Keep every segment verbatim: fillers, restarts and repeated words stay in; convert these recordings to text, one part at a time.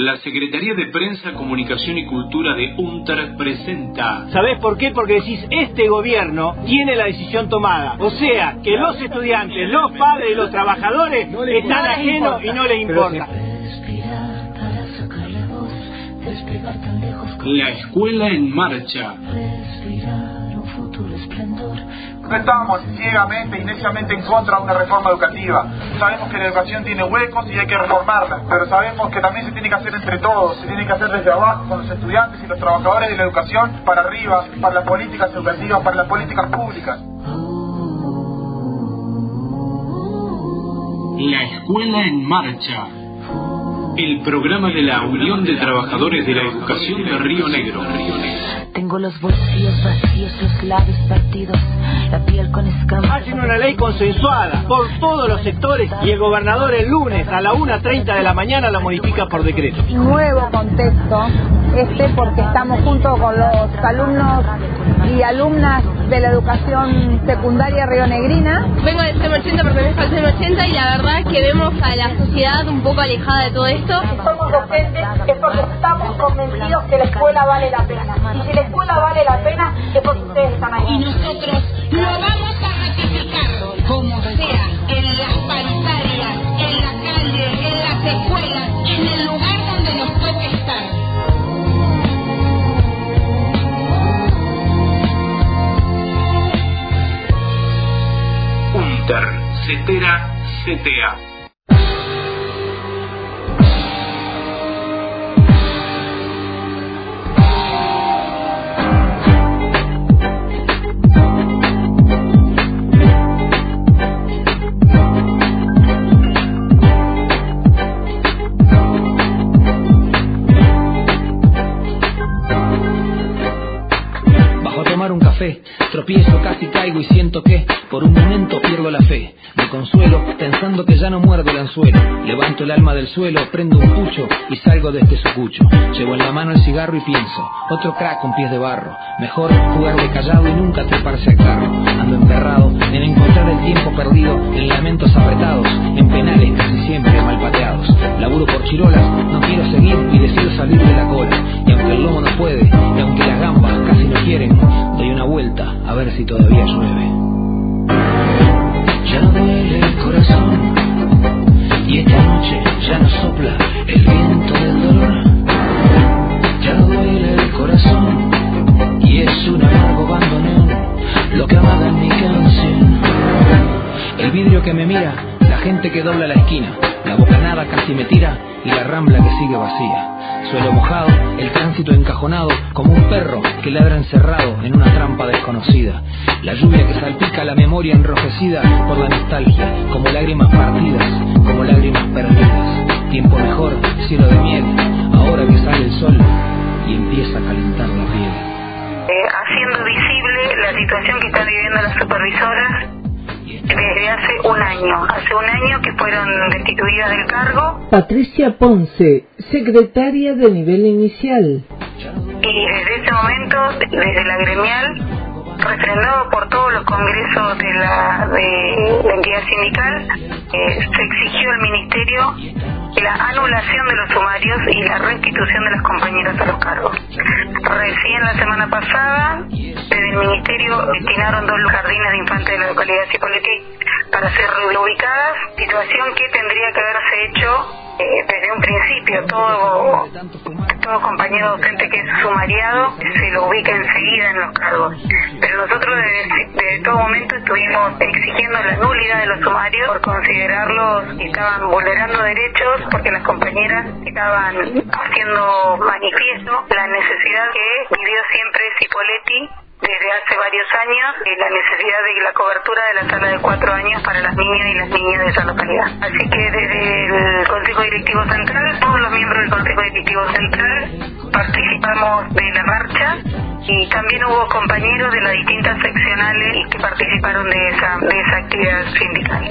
La Secretaría de Prensa, Comunicación y Cultura de UNTER presenta... ¿Sabés por qué? Porque decís, este gobierno tiene la decisión tomada. O sea, que los estudiantes, los padres y los trabajadores están ajenos y no les importa. La Escuela en Marcha. No estamos ciegamente y neciamente en contra de una reforma educativa. Sabemos que la educación tiene huecos y hay que reformarla, pero sabemos que también se tiene que hacer entre todos, se tiene que hacer desde abajo, con los estudiantes y los trabajadores de la educación, para arriba, para las políticas educativas, para las políticas públicas. La Escuela en Marcha. El programa de la Unión de Trabajadores de la Educación de Río Negro. Tengo los bolsillos vacíos, los labios partidos, la piel con escamas. Hacen una ley consensuada por todos los sectores y el gobernador el lunes a la una treinta de la mañana la modifica por decreto. Nuevo contexto este porque estamos junto con los alumnos y alumnas de la educación secundaria rionegrina. Vengo del C E M ochenta, pertenezco al C E M ochenta y la verdad que vemos a la sociedad un poco alejada de todo esto. Si somos docentes es porque estamos convencidos que la escuela vale la pena. Y si la escuela vale la pena es porque ustedes están ahí. Y nosotros lo vamos a ratificar, como sea, en las paritarias, en la calle, en las escuelas, en el lugar donde nos toque estar. UNTER, CETERA, C T A. Un café, tropiezo, casi caigo y siento que por un momento pierdo la fe. Me consuelo pensando que ya no muerdo el anzuelo. Levanto el alma del suelo, prendo un pucho y salgo de este sucucho. Llevo en la mano el cigarro y pienso, otro crack con pies de barro. Mejor jugar de callado y nunca treparse al carro. Ando emperrado en encontrar el tiempo perdido en lamentos apretados, en penales casi siempre mal pateados. Laburo por chirolas, no quiero seguir y decido salir de la cola. Y aunque el lomo no puede, y aunque las gambas casi no quieren, doy una vuelta a ver si todavía llueve. Ya no duele el corazón y esta noche ya no sopla el viento del dolor. Ya no duele el corazón y es un amargo bandoneón lo que amaga en mi canción. El vidrio que me mira, la gente que dobla la esquina, la bocanada casi me tira y la rambla que sigue vacía. Suelo mojado, el tránsito encajonado, como un perro que ladra encerrado en una trampa desconocida. La lluvia que salpica la memoria enrojecida por la nostalgia, como lágrimas partidas, como lágrimas perdidas. Tiempo mejor, cielo de miel, ahora que sale el sol y empieza a calentar la piel. Eh, haciendo visible la situación que están viviendo las supervisoras desde hace un año, hace un año que fueron destituidas del cargo. Patricia Ponce, secretaria de nivel inicial. Y desde ese momento, desde la gremial, refrendado por todos los congresos de la, de la entidad sindical, eh, se exigió al ministerio la anulación de los sumarios y la restitución de las compañeras a los cargos. Recién la semana pasada, desde el ministerio destinaron dos jardines de infantes de la localidad de Cipolletti para ser reubicadas, situación que tendría que haberse hecho eh, desde un principio. Todo, todo compañero docente que es sumariado se lo ubica enseguida en los cargos. Pero nosotros desde, desde todo momento estuvimos exigiendo la nulidad de los sumarios por considerarlos que estaban vulnerando derechos, porque las compañeras estaban haciendo manifiesto la necesidad que vivió siempre Cipolletti desde hace varios años, eh, la necesidad de la cobertura de la sala de cuatro años para las niñas y las niñas de esa localidad. Así que desde el Consejo Directivo Central, todos los miembros del Consejo Directivo Central participamos de la marcha y también hubo compañeros de las distintas seccionales que participaron de esa, de esa actividad sindical.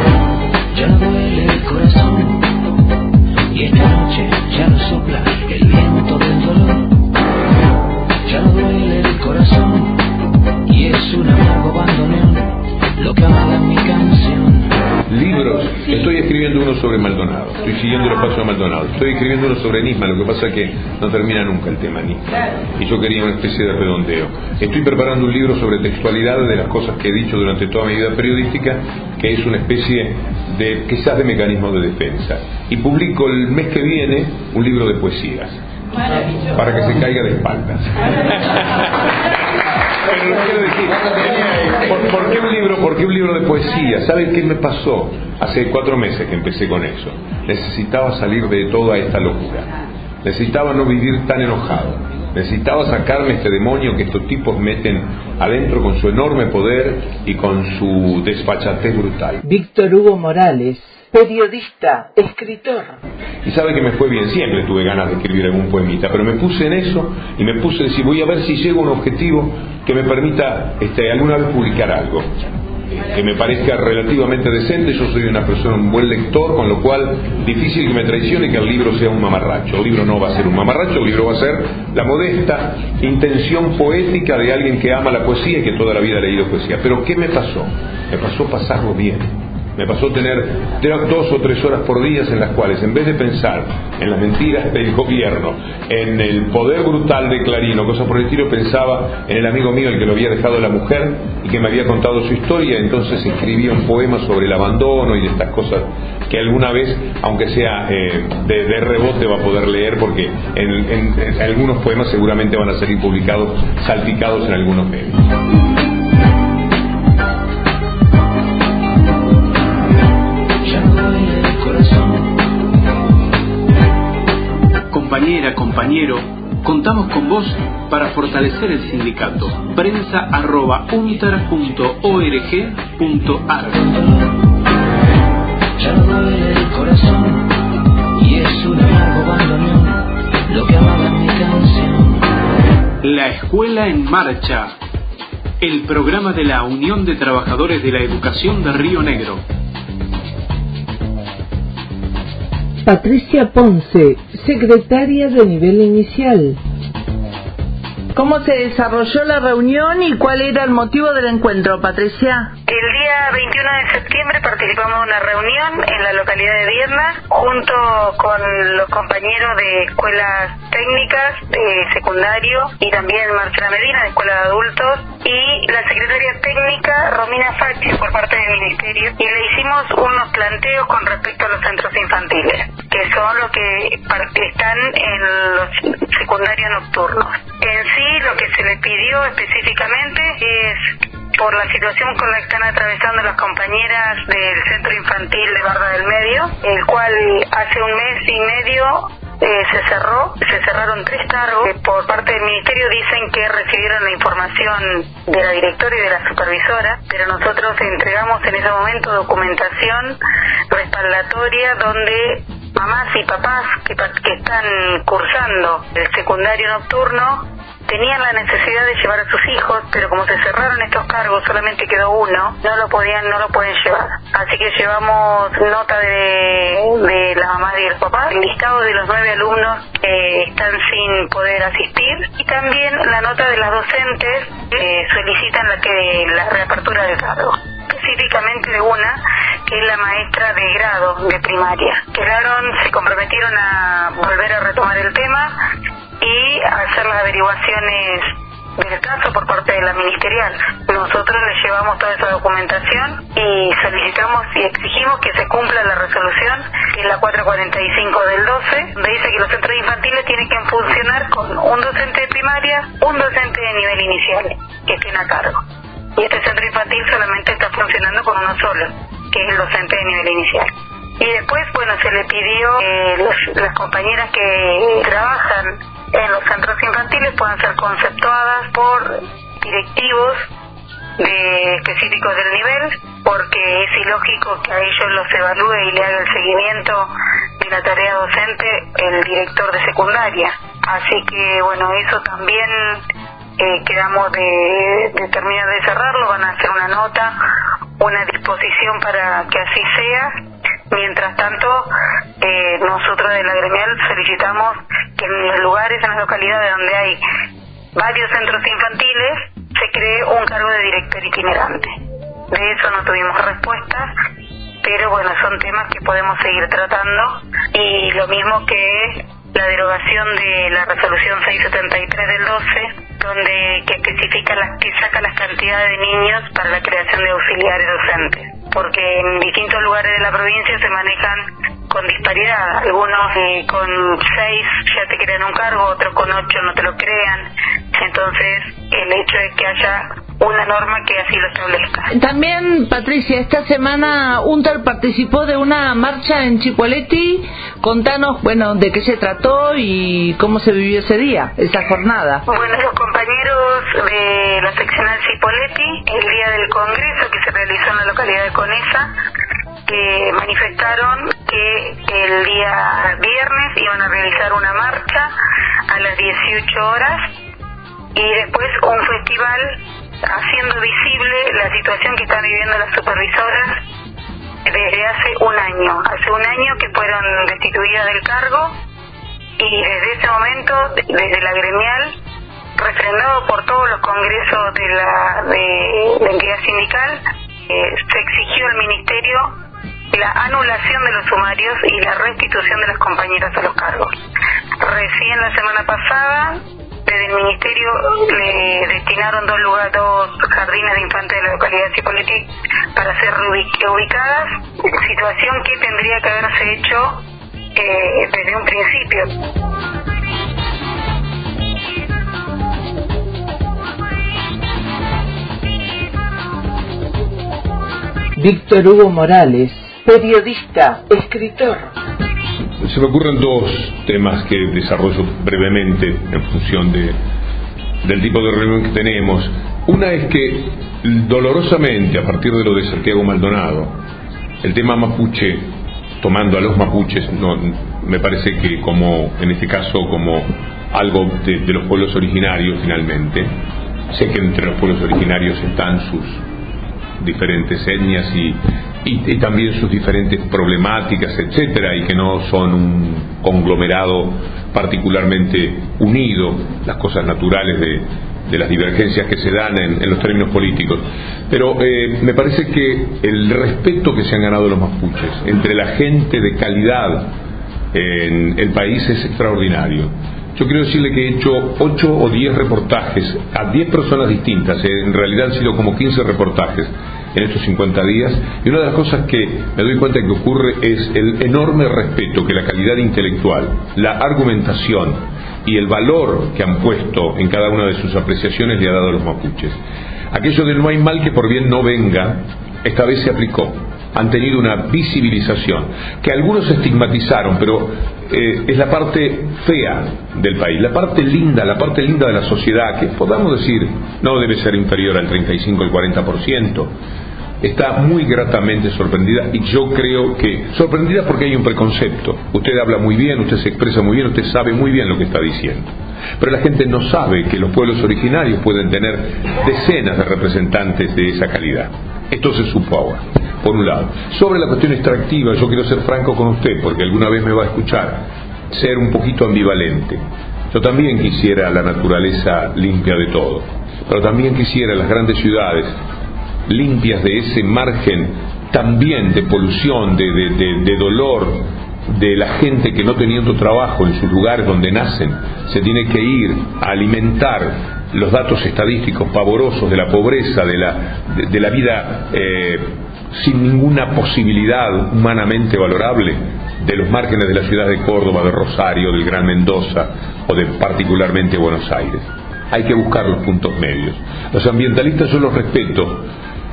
Ya no duele el corazón y esta noche ya no sopla el viento del dolor. Ya no duele el corazón y es un amargo bandoneón lo que amaga en mi canción. Libros Estoy escribiendo uno sobre Maldonado, estoy siguiendo los pasos de Maldonado, estoy escribiendo uno sobre Nisman, lo que pasa es que no termina nunca el tema Nisman, y yo quería una especie de redondeo. Estoy preparando un libro sobre textualidad de las cosas que he dicho durante toda mi vida periodística, que es una especie de, quizás de mecanismo de defensa. Y publico el mes que viene un libro de poesías, para que se caiga de espaldas. Pero lo quiero decir, ¿por, ¿por qué un libro? ¿Por qué un libro de poesía? ¿Saben qué me pasó? Hace cuatro meses que empecé con eso. Necesitaba salir de toda esta locura. Necesitaba no vivir tan enojado. Necesitaba sacarme este demonio que estos tipos meten adentro con su enorme poder y con su desfachatez brutal. Víctor Hugo Morales, periodista, escritor. Y sabe que me fue bien, siempre tuve ganas de escribir algún poemita, pero me puse en eso y me puse a decir, voy a ver si llego a un objetivo que me permita este, alguna vez publicar algo que me parezca relativamente decente. Yo soy una persona, un buen lector, con lo cual difícil que me traicione que el libro sea un mamarracho. El libro no va a ser un mamarracho, el libro va a ser la modesta intención poética de alguien que ama la poesía y que toda la vida ha leído poesía. Pero ¿qué me pasó? Me pasó pasarlo bien. Me pasó tener dos o tres horas por día en las cuales, en vez de pensar en las mentiras del gobierno, en el poder brutal de Clarín o cosas por el estilo, pensaba en el amigo mío, el que lo había dejado la mujer y que me había contado su historia. Entonces escribía un poema sobre el abandono y de estas cosas que alguna vez, aunque sea eh, de, de rebote, va a poder leer, porque en, en, en algunos poemas seguramente van a salir publicados, salpicados en algunos medios. Compañera, compañero, contamos con vos para fortalecer el sindicato. Prensa arroba untar punto org punto ar. Ya no duele el corazón y es un amargo bandoneón lo que amaba mi canción. La Escuela en Marcha, el programa de la Unión de Trabajadores de la Educación de Río Negro. Patricia Ponce, secretaria de nivel inicial. ¿Cómo se desarrolló la reunión y cuál era el motivo del encuentro, Patricia? El día veintiuno de septiembre participamos en una reunión en la localidad de Vierna junto con los compañeros de escuelas técnicas, de secundario, y también Marcela Medina de escuela de adultos, y la secretaria técnica Romina Facci por parte del ministerio, y le hicimos unos planteos con respecto a los centros infantiles, que son los que están en los secundarios nocturnos. En sí, lo que se le pidió específicamente es por la situación con la que están atravesando las compañeras del Centro Infantil de Barra del Medio, el cual hace un mes y medio eh, se cerró, se cerraron tres cargos que por parte del Ministerio dicen que recibieron la información de la directora y de la supervisora, pero nosotros entregamos en ese momento documentación respaldatoria donde mamás y papás que, que están cursando el secundario nocturno tenían la necesidad de llevar a sus hijos, pero como se cerraron estos cargos, solamente quedó uno, no lo podían, no lo pueden llevar. Así que llevamos nota de, de la mamá y el papá, el listado de los nueve alumnos que están sin poder asistir, y también la nota de las docentes que solicitan la, que, la reapertura del cargo. Específicamente de una, que es la maestra de grado de primaria. Quedaron, se comprometieron a volver a retomar el tema y hacer las averiguaciones del caso por parte de la ministerial. Nosotros les llevamos toda esa documentación y solicitamos y exigimos que se cumpla la resolución, que es la cuatrocientos cuarenta y cinco del doce, donde dice que los centros infantiles tienen que funcionar con un docente de primaria, un docente de nivel inicial, que estén a cargo. Y este centro infantil solamente está funcionando con uno solo, que es el docente de nivel inicial. Y después, bueno, se le pidió que los, las compañeras que trabajan en los centros infantiles puedan ser conceptuadas por directivos de específicos del nivel, porque es ilógico que a ellos los evalúe y le haga el seguimiento de la tarea docente el director de secundaria. Así que, bueno, eso también eh, quedamos de, de terminar de cerrarlo. Van a hacer una nota, una disposición para que así sea. Mientras tanto, eh, nosotros de la gremial solicitamos que en los lugares, en las localidades donde hay varios centros infantiles, se cree un cargo de director itinerante. De eso no tuvimos respuesta pero bueno, son temas que podemos seguir tratando, y lo mismo que la derogación de la resolución seiscientos setenta y tres del doce, donde que especifica las que saca las cantidades de niños para la creación de auxiliares docentes, porque en distintos lugares de la provincia se manejan con disparidad, algunos eh, con seis ya te crean un cargo, otros con ocho no te lo crean. Entonces el hecho es que haya una norma que así lo establezca. También, Patricia, esta semana UNTER participó de una marcha en Chipoleti. Contanos, bueno, de qué se trató y cómo se vivió ese día, esa jornada. Bueno, los compañeros de la seccional Chipoleti, el día del congreso que se realizó en la localidad de Conesa, que manifestaron que el día viernes iban a realizar una marcha a las dieciocho horas y después un festival haciendo visible la situación que están viviendo las supervisoras desde hace un año. Hace un año que fueron destituidas del cargo, y desde ese momento, desde la gremial, refrendado por todos los congresos de la, de la entidad sindical, eh, se exigió al ministerio la anulación de los sumarios y la restitución de las compañeras a los cargos. Recién la semana pasada, desde el ministerio le destinaron dos lugares, dos jardines de infantes de la localidad de Chipoleti para ser ubicadas, situación que tendría que haberse hecho eh, desde un principio. Víctor Hugo Morales, periodista, escritor. Se me ocurren dos temas que desarrollo brevemente en función de, del tipo de reunión que tenemos. Una es que, dolorosamente, a partir de lo de Santiago Maldonado, el tema mapuche, tomando a los mapuches, no, me parece que como, en este caso, como algo de, de los pueblos originarios, finalmente. Sé que entre los pueblos originarios están sus diferentes etnias y, y, y también sus diferentes problemáticas, etcétera, y que no son un conglomerado particularmente unido, las cosas naturales de, de las divergencias que se dan en, en los términos políticos. Pero eh, me parece que el respeto que se han ganado los mapuches entre la gente de calidad en el país es extraordinario. Yo quiero decirle que he hecho ocho o diez reportajes a diez personas distintas, en realidad han sido como quince reportajes en estos cincuenta días, y una de las cosas que me doy cuenta que ocurre es el enorme respeto que la calidad intelectual, la argumentación y el valor que han puesto en cada una de sus apreciaciones le ha dado a los mapuches. Aquello de no hay mal que por bien no venga, esta vez se aplicó. Han tenido una visibilización que algunos estigmatizaron, pero eh, es la parte fea del país, la parte linda, la parte linda de la sociedad, que podamos decir no debe ser inferior al treinta y cinco al cuarenta por ciento. Está muy gratamente sorprendida, y yo creo que sorprendida porque hay un preconcepto. Usted habla muy bien, usted se expresa muy bien, usted sabe muy bien lo que está diciendo, pero la gente no sabe que los pueblos originarios pueden tener decenas de representantes de esa calidad. Esto se supo ahora, por un lado. Sobre la cuestión extractiva, yo quiero ser franco con usted, porque alguna vez me va a escuchar, ser un poquito ambivalente. Yo también quisiera la naturaleza limpia de todo, pero también quisiera las grandes ciudades limpias de ese margen también de polución, de, de, de, de dolor, de la gente que no teniendo trabajo en sus lugares donde nacen, se tiene que ir a alimentar los datos estadísticos pavorosos de la pobreza, de la, de, de la vida eh, sin ninguna posibilidad humanamente valorable, de los márgenes de la ciudad de Córdoba, de Rosario, del Gran Mendoza o de particularmente Buenos Aires. Hay que buscar los puntos medios. Los ambientalistas yo los respeto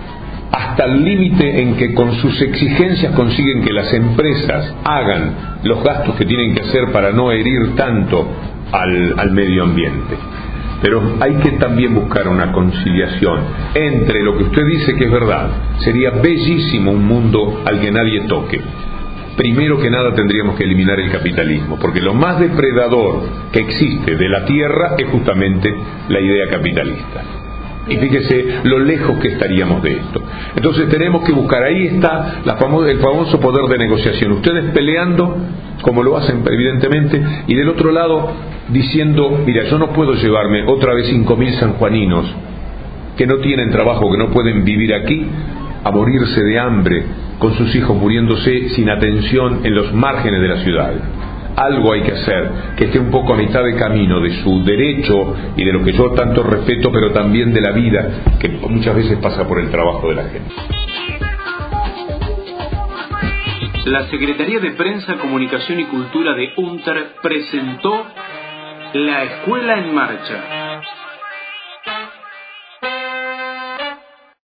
hasta el límite en que con sus exigencias consiguen que las empresas hagan los gastos que tienen que hacer para no herir tanto al, al medio ambiente. Pero hay que también buscar una conciliación entre lo que usted dice que es verdad. Sería bellísimo un mundo al que nadie toque. Primero que nada tendríamos que eliminar el capitalismo, porque lo más depredador que existe de la tierra es justamente la idea capitalista. Y fíjese lo lejos que estaríamos de esto. Entonces tenemos que buscar, ahí está la famo- el famoso poder de negociación. Ustedes peleando, como lo hacen evidentemente, y del otro lado diciendo, mira, yo no puedo llevarme otra vez cinco mil sanjuaninos que no tienen trabajo, que no pueden vivir aquí, a morirse de hambre con sus hijos muriéndose sin atención en los márgenes de la ciudad. Algo hay que hacer, que esté un poco a mitad de camino de su derecho y de lo que yo tanto respeto, pero también de la vida, que muchas veces pasa por el trabajo de la gente. La Secretaría de Prensa, Comunicación y Cultura de UNTER presentó La Escuela en Marcha.